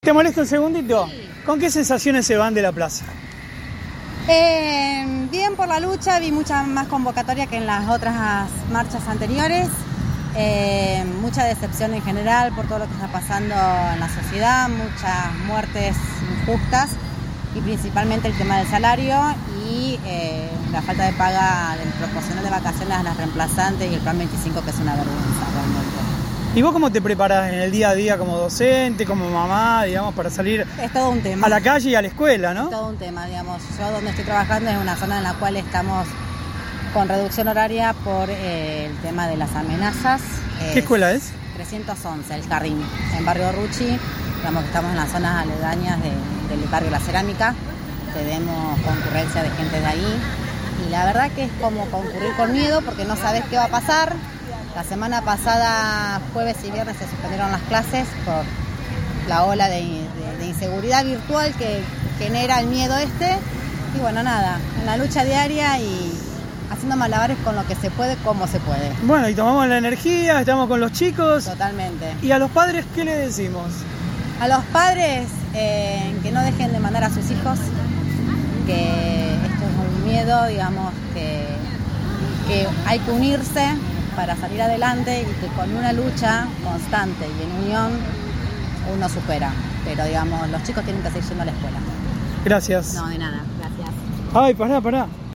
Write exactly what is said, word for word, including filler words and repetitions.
¿Te molesta un segundito? Sí. ¿Con qué sensaciones se van de la plaza? Eh, bien por la lucha, vi mucha más convocatoria que en las otras marchas anteriores. Eh, mucha decepción en general por todo lo que está pasando en la sociedad, muchas muertes injustas y principalmente el tema del salario y eh, la falta de paga del proporcional de vacaciones a las reemplazantes y el plan veinticinco, que es una vergüenza realmente. ¿Y vos cómo te preparás en el día a día como docente, como mamá, digamos, para salir Es todo un tema. a la calle y a la escuela, ¿no? Es todo un tema, digamos. Yo donde estoy trabajando es una zona en la cual estamos con reducción horaria por eh, el tema de las amenazas. ¿Qué escuela es? trescientos once, El Carrín, en Barrio Ruchi. Digamos que estamos en las zonas aledañas de, del barrio La Cerámica. Tenemos concurrencia de gente de ahí. Y la verdad que es como concurrir con miedo porque no sabes qué va a pasar. La semana pasada, jueves y viernes, se suspendieron las clases por la ola de, de, de inseguridad virtual que genera el miedo este. Y bueno, nada, en la lucha diaria y haciendo malabares con lo que se puede, como se puede. Bueno, y tomamos la energía, estamos con los chicos. Totalmente. ¿Y a los padres qué le decimos? A los padres eh, que no dejen de mandar a sus hijos, que esto es un miedo, digamos, que, que hay que unirse para salir adelante y que con una lucha constante y en unión uno supera. Pero digamos, los chicos tienen que seguir yendo a la escuela. Gracias. No, de nada, gracias. Ay, pará, pará.